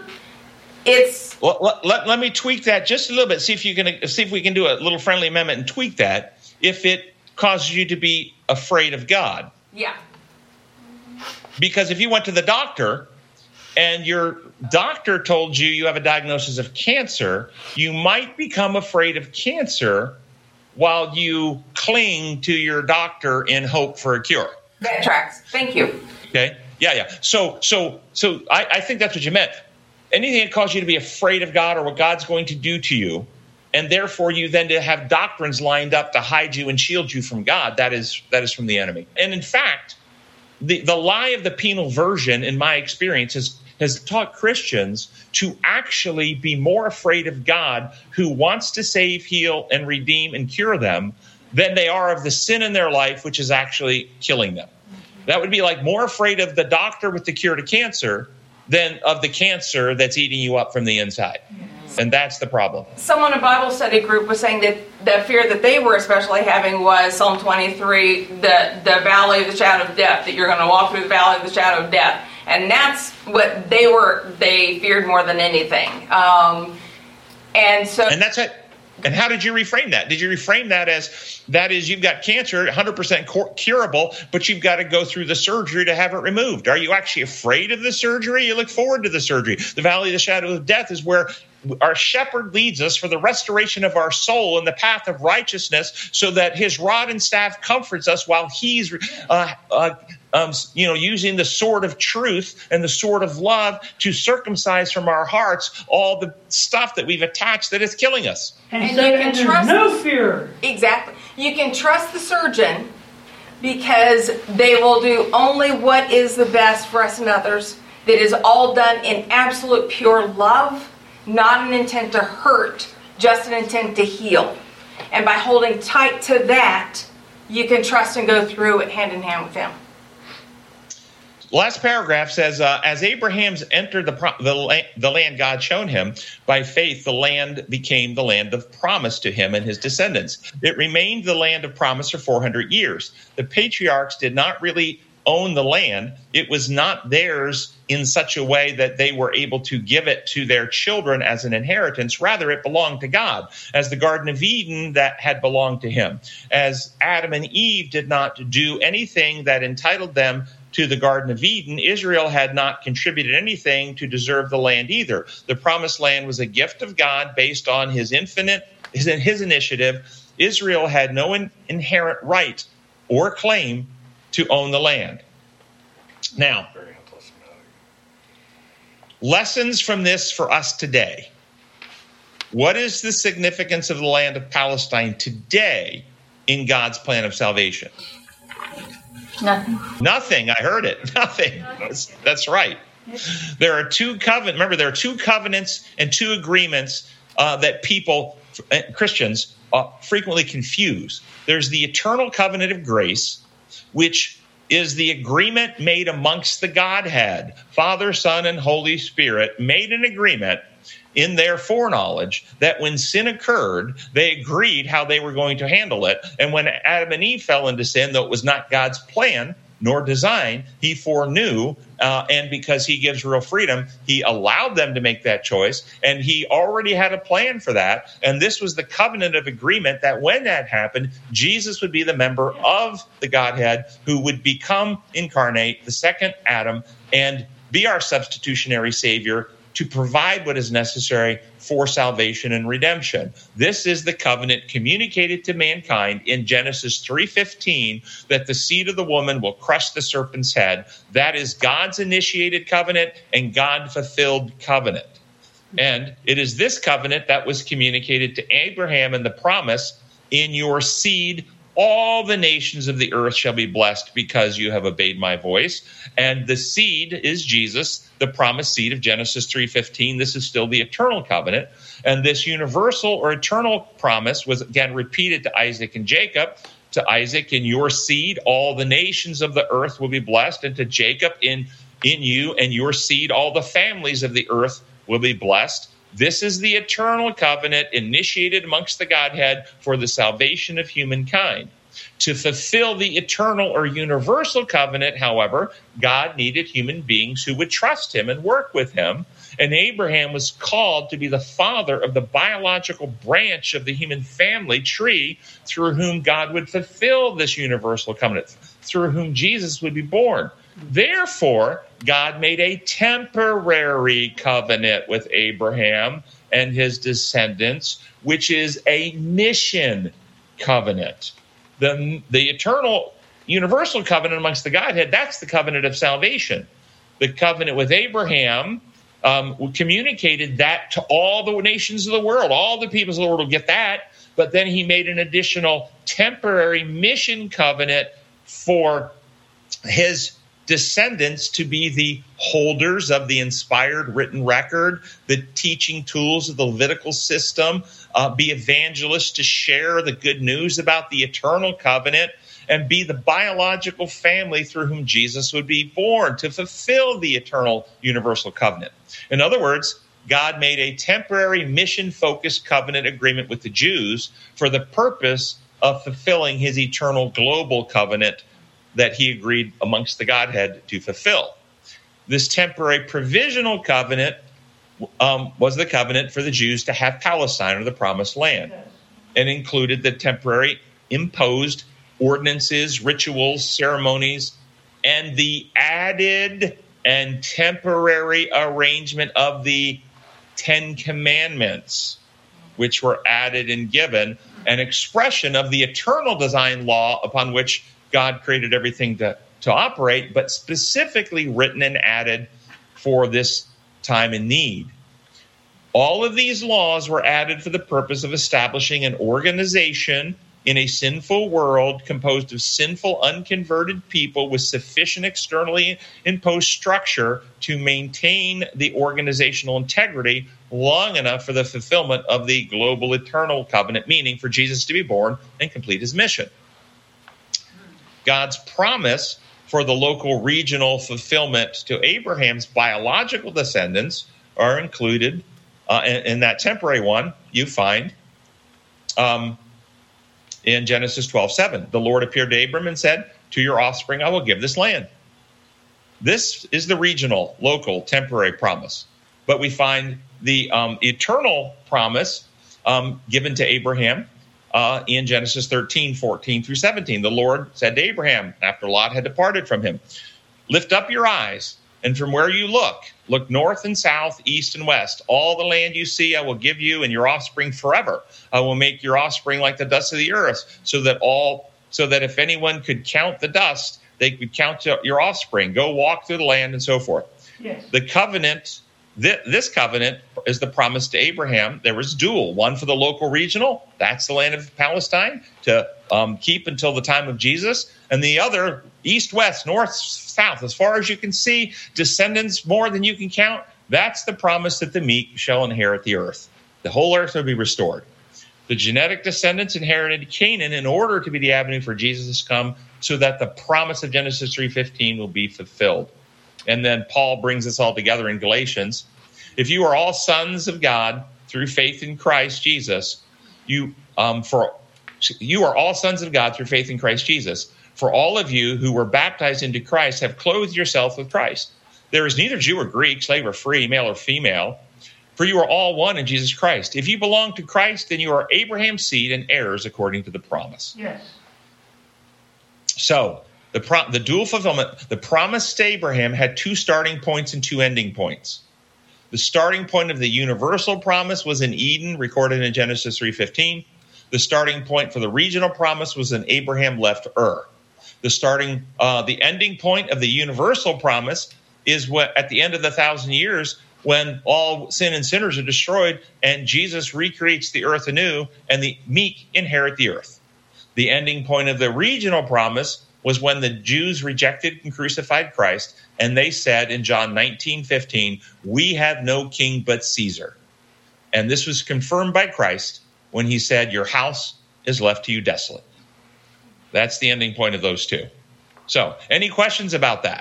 it's... Well, let, let, let me tweak that just a little bit, see if you can, see if we can do a little friendly amendment and tweak that. If it causes you to be afraid of God. Yeah. Because if you went to the doctor and your doctor told you you have a diagnosis of cancer, you might become afraid of cancer while you cling to your doctor in hope for a cure. That tracks. Thank you. Okay. Yeah, yeah. So, so, so I, I think that's what you meant. Anything that causes you to be afraid of God or what God's going to do to you, and therefore you then to have doctrines lined up to hide you and shield you from God, that is that is from the enemy. And in fact, the, the lie of the penal version, in my experience, has has taught Christians to actually be more afraid of God, who wants to save, heal, and redeem and cure them, than they are of the sin in their life, which is actually killing them. That would be like more afraid of the doctor with the cure to cancer than of the cancer that's eating you up from the inside. And that's the problem. Someone in a Bible study group was saying that the fear that they were especially having was Psalm twenty-three, the, the valley of the shadow of death, that you're going to walk through the valley of the shadow of death. And that's what they were, they feared more than anything. Um, and so... And that's it. And how did you reframe that? Did you reframe that as, that is, you've got cancer, one hundred percent curable, but you've got to go through the surgery to have it removed? Are you actually afraid of the surgery? You look forward to the surgery. The valley of the shadow of death is where our shepherd leads us for the restoration of our soul in the path of righteousness, so that his rod and staff comforts us while he's uh, uh, um, you know, using the sword of truth and the sword of love to circumcise from our hearts all the stuff that we've attached that is killing us. And, And so you can there's trust no the- fear. Exactly. You can trust the surgeon because they will do only what is the best for us and others. That is all done in absolute pure love, not an intent to hurt, just an intent to heal. And by holding tight to that, you can trust and go through it hand in hand with him. Last paragraph says, uh, as Abraham's entered the, pro- the, la- the land God shown him, by faith the land became the land of promise to him and his descendants. It remained the land of promise for four hundred years. The patriarchs did not really own the land. It was not theirs in such a way that they were able to give it to their children as an inheritance. Rather, it belonged to God, as the Garden of Eden that had belonged to him. As Adam and Eve did not do anything that entitled them to the Garden of Eden, Israel had not contributed anything to deserve the land either. The promised land was a gift of God based on his infinite, his, his initiative. Israel had no in, inherent right or claim to own the land. Now, lessons from this for us today. What is the significance of the land of Palestine today in God's plan of salvation? Nothing. Nothing. I heard it. Nothing. That's, that's right. There are two covenants. Remember, there are two covenants and two agreements uh, that people, uh, Christians, uh, frequently confuse. There's the eternal covenant of grace, which is the agreement made amongst the Godhead, Father, Son, and Holy Spirit, made an agreement in their foreknowledge that when sin occurred, they agreed how they were going to handle it. And when Adam and Eve fell into sin, though it was not God's plan nor design, he foreknew, uh, and because he gives real freedom, he allowed them to make that choice, and he already had a plan for that. And this was the covenant of agreement that when that happened, Jesus would be the member of the Godhead who would become incarnate, the second Adam, and be our substitutionary Savior to provide what is necessary for salvation and redemption. This is the covenant communicated to mankind in Genesis three fifteen, that the seed of the woman will crush the serpent's head. That is God's initiated covenant and God-fulfilled covenant. And it is this covenant that was communicated to Abraham in the promise, in your seed all the nations of the earth shall be blessed because you have obeyed my voice. And the seed is Jesus, the promised seed of Genesis three fifteen. This is still the eternal covenant. And this universal or eternal promise was again repeated to Isaac and Jacob. To Isaac, in your seed, all the nations of the earth will be blessed. And to Jacob, in, in you and your seed, all the families of the earth will be blessed. This is the eternal covenant initiated amongst the Godhead for the salvation of humankind. To fulfill the eternal or universal covenant, however, God needed human beings who would trust him and work with him. And Abraham was called to be the father of the biological branch of the human family tree through whom God would fulfill this universal covenant, through whom Jesus would be born. Therefore, God made a temporary covenant with Abraham and his descendants, which is a mission covenant. The, the eternal universal covenant amongst the Godhead, that's the covenant of salvation. The covenant with Abraham um, communicated that to all the nations of the world. All the peoples of the world will get that. But then he made an additional temporary mission covenant for his descendants to be the holders of the inspired written record, the teaching tools of the Levitical system, uh, be evangelists to share the good news about the eternal covenant, and be the biological family through whom Jesus would be born to fulfill the eternal universal covenant. In other words, God made a temporary mission-focused covenant agreement with the Jews for the purpose of fulfilling his eternal global covenant that he agreed amongst the Godhead to fulfill. This temporary provisional covenant um, was the covenant for the Jews to have Palestine, or the promised land, and included the temporary imposed ordinances, rituals, ceremonies, and the added and temporary arrangement of the Ten Commandments, which were added and given, an expression of the eternal design law upon which God created everything to, to operate, but specifically written and added for this time in need. All of these laws were added for the purpose of establishing an organization in a sinful world composed of sinful, unconverted people with sufficient externally imposed structure to maintain the organizational integrity long enough for the fulfillment of the global eternal covenant, meaning for Jesus to be born and complete his mission. God's promise for the local regional fulfillment to Abraham's biological descendants are included uh, in, in that temporary one you find um, in Genesis twelve seven. The Lord appeared to Abram and said, "To your offspring I will give this land." This is the regional, local, temporary promise. But we find the um, eternal promise um, given to Abraham uh, in Genesis thirteen fourteen through seventeen. The Lord said to Abraham, after Lot had departed from him, "Lift up your eyes, and from where you look, look north and south, east and west. All the land you see I will give you and your offspring forever. I will make your offspring like the dust of the earth, so that all, so that if anyone could count the dust, they could count your offspring. Go walk through the land," and so forth. Yes. The covenant, th- this covenant is the promise to Abraham. There was dual, one for the local regional, that's the land of Palestine, to um, keep until the time of Jesus, and the other, east, west, north, south, as far as you can see, descendants more than you can count. That's the promise that the meek shall inherit the earth. The whole earth will be restored. The genetic descendants inherited Canaan in order to be the avenue for Jesus to come, so that the promise of Genesis three fifteen will be fulfilled. And then Paul brings this all together in Galatians. If you are all sons of God through faith in Christ Jesus, you um, for you are all sons of God through faith in Christ Jesus. For all of you who were baptized into Christ have clothed yourself with Christ. There is neither Jew or Greek, slave or free, male or female, for you are all one in Jesus Christ. If you belong to Christ, then you are Abraham's seed and heirs according to the promise. Yes. So the pro- the dual fulfillment, the promise to Abraham had two starting points and two ending points. The starting point of the universal promise was in Eden, recorded in Genesis three fifteen. The starting point for the regional promise was when Abraham left Ur. The starting, uh, the ending point of the universal promise is what, at the end of the thousand years, when all sin and sinners are destroyed, and Jesus recreates the earth anew, and the meek inherit the earth. The ending point of the regional promise was when the Jews rejected and crucified Christ, and they said in John nineteen fifteen, "We have no king but Caesar." And this was confirmed by Christ when he said, "Your house is left to you desolate." That's the ending point of those two. So, any questions about that?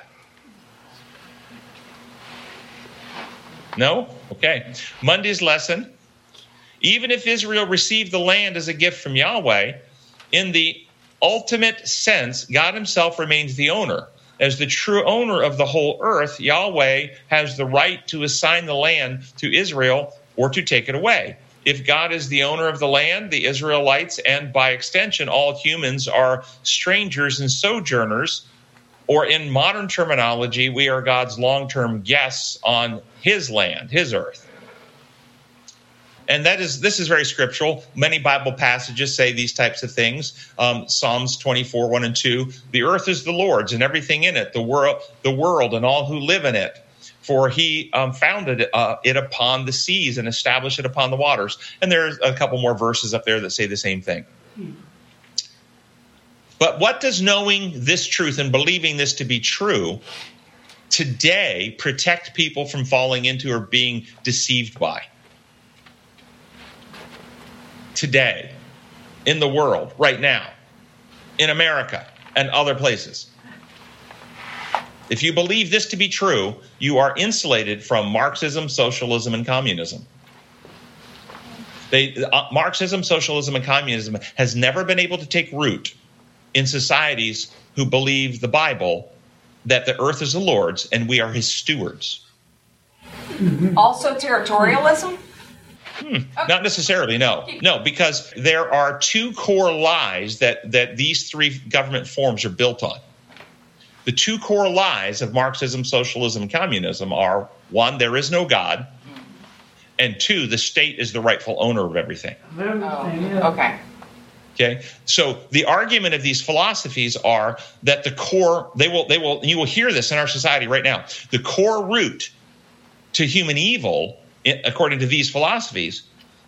No? Okay. Monday's lesson. Even if Israel received the land as a gift from Yahweh, in the ultimate sense, God himself remains the owner. As the true owner of the whole earth, Yahweh has the right to assign the land to Israel or to take it away. If God is the owner of the land, the Israelites, and by extension, all humans, are strangers and sojourners, or in modern terminology, we are God's long-term guests on his land, his earth. And that is, this is very scriptural. Many Bible passages say these types of things. Um, Psalms twenty-four, one and two, "The earth is the Lord's and everything in it, the world, the world and all who live in it. For he um, founded uh, it upon the seas and established it upon the waters." And there's a couple more verses up there that say the same thing. But what does knowing this truth and believing this to be true today protect people from falling into or being deceived by? Today, in the world, right now, in America and other places. If you believe this to be true, you are insulated from Marxism, socialism, and communism. They, uh, Marxism, socialism, and communism has never been able to take root in societies who believe the Bible, that the earth is the Lord's and we are his stewards. Also territorialism? Hmm. Okay. Not necessarily, no. No, because there are two core lies that, that these three government forms are built on. The two core lies of Marxism, socialism, and communism are, one, there is no God, and two, the state is the rightful owner of everything. Oh, okay. Okay, so the argument of these philosophies are that the core, they will, they will, you will hear this in our society right now. The core root to human evil, according to these philosophies,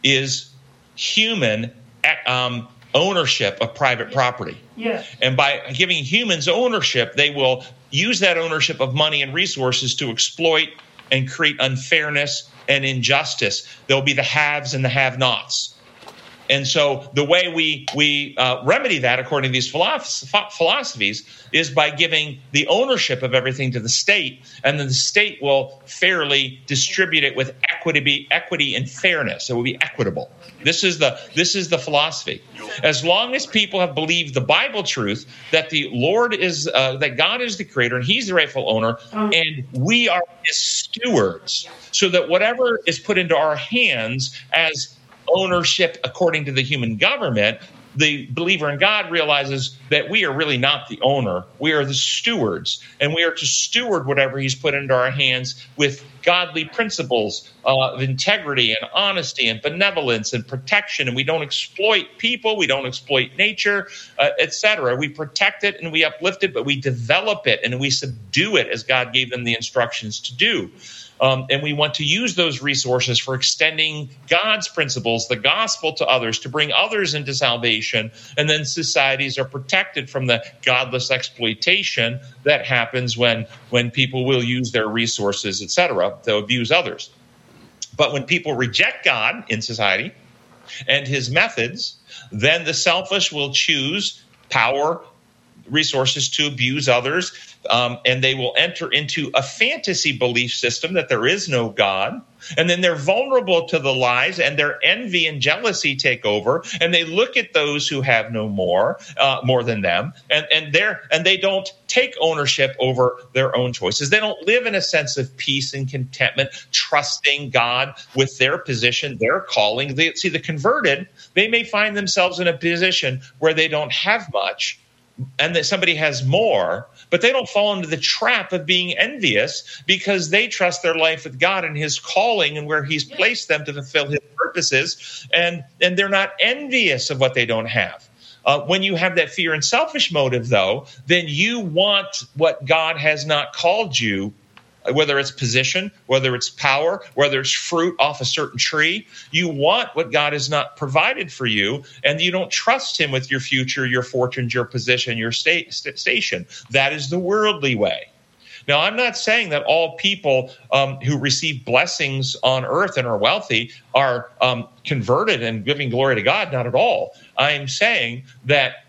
is human um, ownership of private property. Yes. And by giving humans ownership, they will use that ownership of money and resources to exploit and create unfairness and injustice. There'll be the haves and the have-nots. And so the way we we uh, remedy that, according to these philosoph- philosophies, is by giving the ownership of everything to the state, and then the state will fairly distribute it with equity, equity and fairness. It will be equitable. This is the this is the philosophy. As long as people have believed the Bible truth that the Lord is uh, that God is the creator and he's the rightful owner, and we are his stewards, so that whatever is put into our hands as ownership according to the human government, the believer in God realizes that we are really not the owner. We are the stewards, and we are to steward whatever he's put into our hands with godly principles uh, of integrity and honesty and benevolence and protection. And we don't exploit people. We don't exploit nature, uh, et cetera. We protect it and we uplift it, but we develop it and we subdue it as God gave them the instructions to do. Um, and we want to use those resources for extending God's principles, the gospel, to others, to bring others into salvation. And then societies are protected from the godless exploitation that happens when, when people will use their resources, et cetera, to abuse others. But when people reject God in society and his methods, then the selfish will choose power, resources to abuse others, um, and they will enter into a fantasy belief system that there is no God, and then they're vulnerable to the lies, and their envy and jealousy take over, and they look at those who have no more, uh, more than them, and and they're and they don't take ownership over their own choices. They don't live in a sense of peace and contentment, trusting God with their position, their calling. They see the converted; they may find themselves in a position where they don't have much, and that somebody has more, but they don't fall into the trap of being envious because they trust their life with God and his calling and where he's placed them to fulfill his purposes, and, and they're not envious of what they don't have. Uh, when you have that fear and selfish motive, though, then you want what God has not called you, whether it's position, whether it's power, whether it's fruit off a certain tree. You want what God has not provided for you, and you don't trust him with your future, your fortunes, your position, your sta- station. That is the worldly way. Now, I'm not saying that all people um, who receive blessings on earth and are wealthy are um, converted and giving glory to God. Not at all. I'm saying that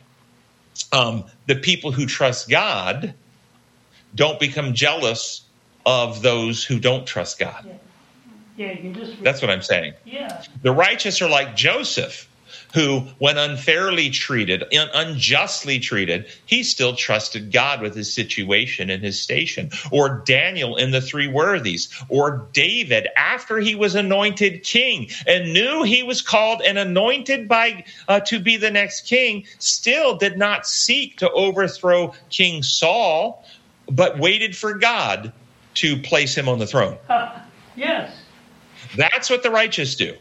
um, the people who trust God don't become jealous of those who don't trust God. Yeah, yeah, you can just. That's what I'm saying. Yeah. The righteous are like Joseph, who, when unfairly treated, unjustly treated, he still trusted God with his situation and his station. Or Daniel in the three worthies. Or David, after he was anointed king and knew he was called and anointed by uh, to be the next king, still did not seek to overthrow King Saul, but waited for God to place him on the throne. Uh, yes. That's what the righteous do.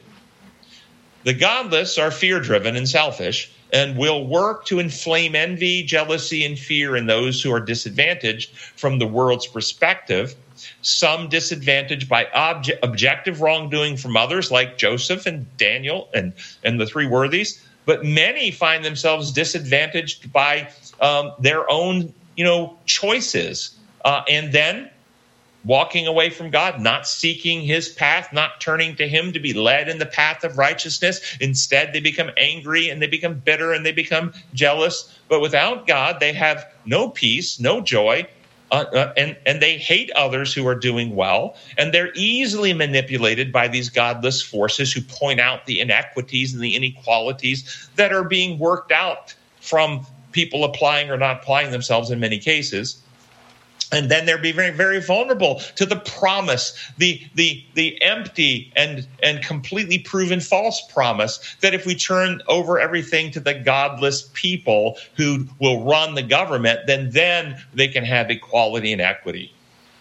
The godless are fear-driven and selfish and will work to inflame envy, jealousy, and fear in those who are disadvantaged from the world's perspective. Some disadvantaged by obje- objective wrongdoing from others, like Joseph and Daniel and, and the three worthies, but many find themselves disadvantaged by um, their own, you know, choices, uh, and then walking away from God, not seeking his path, not turning to him to be led in the path of righteousness. Instead, they become angry and they become bitter and they become jealous. But without God, they have no peace, no joy, uh, uh, and, and they hate others who are doing well. And they're easily manipulated by these godless forces who point out the inequities and the inequalities that are being worked out from people applying or not applying themselves in many cases. And then they'll be very, very vulnerable to the promise, the the the empty and and completely proven false promise that if we turn over everything to the godless people who will run the government, then then they can have equality and equity.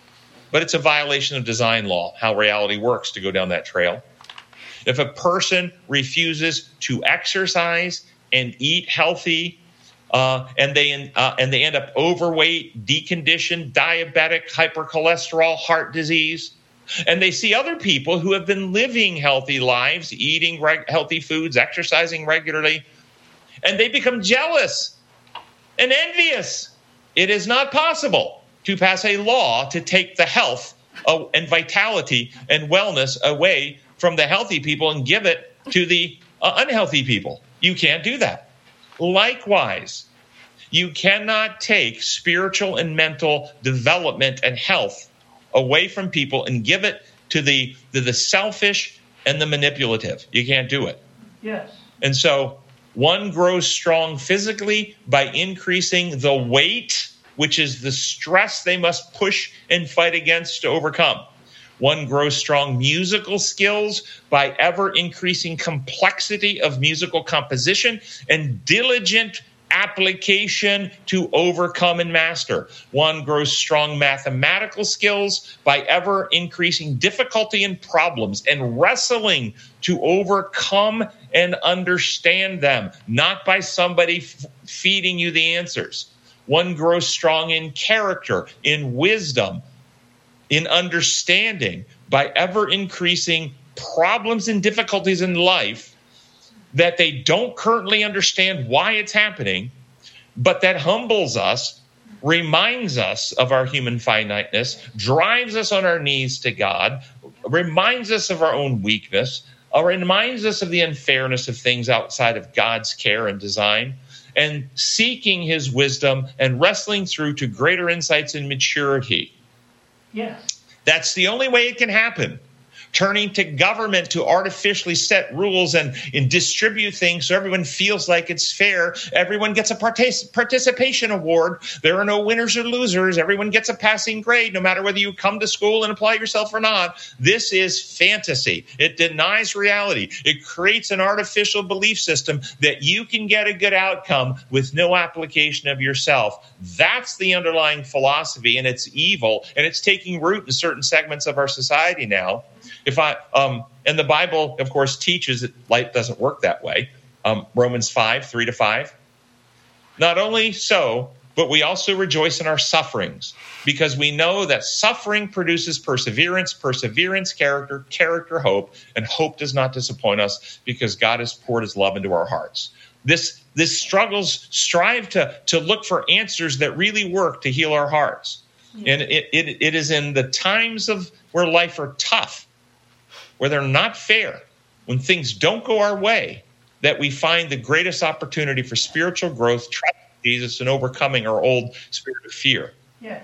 But it's a violation of design law, how reality works, to go down that trail. If a person refuses to exercise and eat healthy, Uh, and they uh, and they end up overweight, deconditioned, diabetic, hypercholesterol, heart disease. And they see other people who have been living healthy lives, eating reg- healthy foods, exercising regularly, and they become jealous and envious. It is not possible to pass a law to take the health uh, and vitality and wellness away from the healthy people and give it to the uh, unhealthy people. You can't do that. Likewise, you cannot take spiritual and mental development and health away from people and give it to the, the, the selfish and the manipulative. You can't do it. Yes. And so one grows strong physically by increasing the weight, which is the stress they must push and fight against to overcome. One grows strong musical skills by ever increasing complexity of musical composition and diligent application to overcome and master. One grows strong mathematical skills by ever increasing difficulty in problems and wrestling to overcome and understand them, not by somebody f- feeding you the answers. One grows strong in character, in wisdom, in understanding by ever increasing problems and difficulties in life that they don't currently understand why it's happening, but that humbles us, reminds us of our human finiteness, drives us on our knees to God, reminds us of our own weakness, uh, reminds us of the unfairness of things outside of God's care and design, and seeking his wisdom and wrestling through to greater insights and maturity. Yes. That's the only way it can happen. Turning to government to artificially set rules and, and distribute things so everyone feels like it's fair. Everyone gets a partic- participation award. There are no winners or losers. Everyone gets a passing grade, no matter whether you come to school and apply yourself or not. This is fantasy. It denies reality. It creates an artificial belief system that you can get a good outcome with no application of yourself. That's the underlying philosophy, and it's evil, and it's taking root in certain segments of our society now. If I um, and the Bible, of course, teaches that life doesn't work that way. Um, Romans five, three to five. Not only so, but we also rejoice in our sufferings, because we know that suffering produces perseverance, perseverance, character, character, hope, and hope does not disappoint us because God has poured his love into our hearts. This this struggles strive to to look for answers that really work to heal our hearts. Yeah. And it, it it is in the times of where life are tough, where they're not fair, when things don't go our way, that we find the greatest opportunity for spiritual growth, trust in Jesus, and overcoming our old spirit of fear. Yes.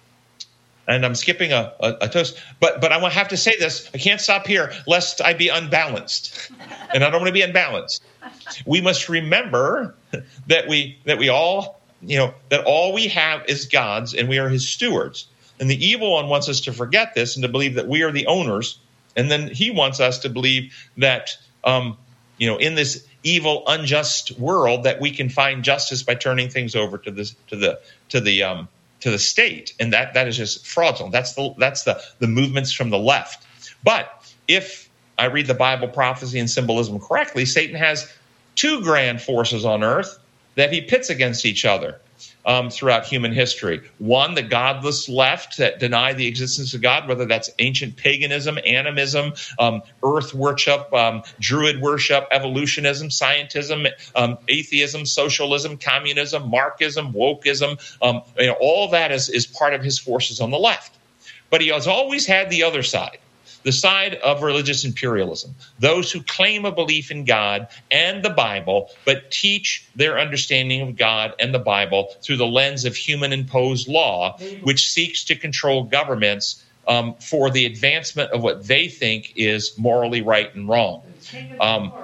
And I'm skipping a, a, a toast, but but I want to have to say this. I can't stop here, lest I be unbalanced, and I don't want to be unbalanced. We must remember that we that we all, you know, that all we have is God's, and we are his stewards. And the evil one wants us to forget this and to believe that we are the owners. And then he wants us to believe that, um, you know, in this evil, unjust world, that we can find justice by turning things over to the to the to the um, to the state, and that that is just fraudulent. That's the that's the the movements from the left. But if I read the Bible prophecy and symbolism correctly, Satan has two grand forces on earth that he pits against each other. um, throughout human history. One, the godless left that deny the existence of God, whether that's ancient paganism, animism, um, earth worship, um, druid worship, evolutionism, scientism, um, atheism, socialism, communism, Marxism, wokeism. Um, you know, all that is, is part of his forces on the left. But he has always had the other side. The side of religious imperialism, those who claim a belief in God and the Bible, but teach their understanding of God and the Bible through the lens of human-imposed law, which seeks to control governments um, for the advancement of what they think is morally right and wrong. Um,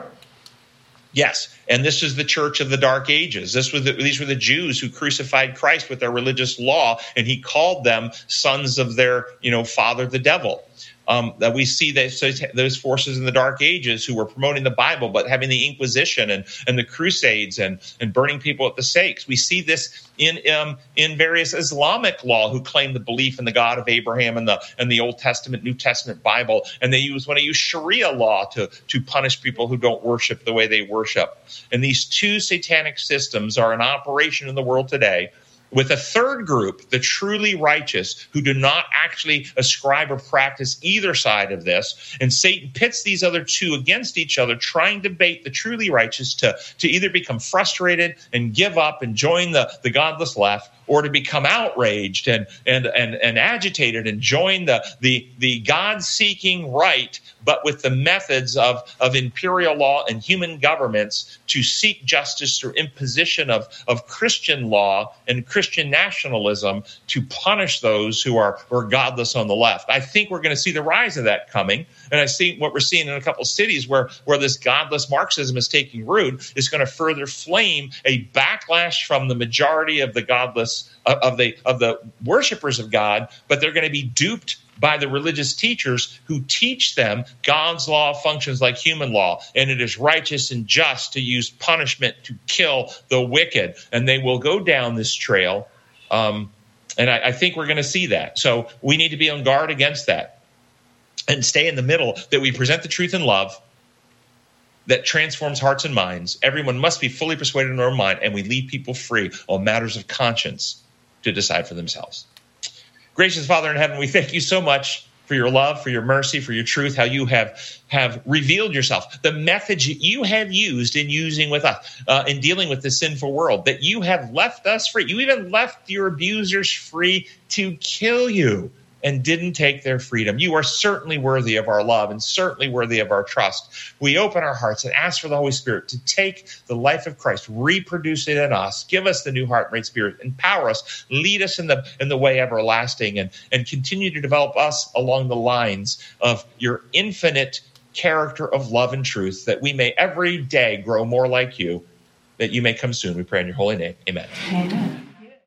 Yes, and this is the church of the Dark Ages. This was the, these were the Jews who crucified Christ with their religious law, and he called them sons of their, you know, father, the devil. Um, that we see those, those forces in the Dark Ages who were promoting the Bible, but having the Inquisition and, and the Crusades and, and burning people at the stakes. We see this in um, in various Islamic law who claim the belief in the God of Abraham and the and the Old Testament, New Testament Bible, and they use want to use Sharia law to to punish people who don't worship the way they worship. And these two satanic systems are in operation in the world today, with a third group, the truly righteous, who do not actually ascribe or practice either side of this. And Satan pits these other two against each other, trying to bait the truly righteous to, to either become frustrated and give up and join the, the godless left, or to become outraged and and and, and agitated and join the, the, the God-seeking right, but with the methods of, of imperial law and human governments to seek justice through imposition of, of Christian law and Christian nationalism to punish those who are, who are godless on the left. I think we're going to see the rise of that coming. And I see what we're seeing in a couple of cities where, where this godless Marxism is taking root is going to further flame a backlash from the majority of the godless, of the, of the worshipers of God, but they're going to be duped by the religious teachers who teach them God's law functions like human law, and it is righteous and just to use punishment to kill the wicked. And they will go down this trail, um, and I, I think we're going to see that. So we need to be on guard against that and stay in the middle, that we present the truth in love that transforms hearts and minds. Everyone must be fully persuaded in their own mind, and we leave people free on matters of conscience to decide for themselves. Gracious Father in heaven, we thank you so much for your love, for your mercy, for your truth, how you have, have revealed yourself, the methods you have used in using with us, uh, in dealing with the sinful world, that you have left us free. You even left your abusers free to kill you and didn't take their freedom. You are certainly worthy of our love and certainly worthy of our trust. We open our hearts and ask for the Holy Spirit to take the life of Christ, reproduce it in us, give us the new heart and right spirit, empower us, lead us in the in the way everlasting, and, and continue to develop us along the lines of your infinite character of love and truth, that we may every day grow more like you, that you may come soon. We pray in your holy name. Amen. Amen.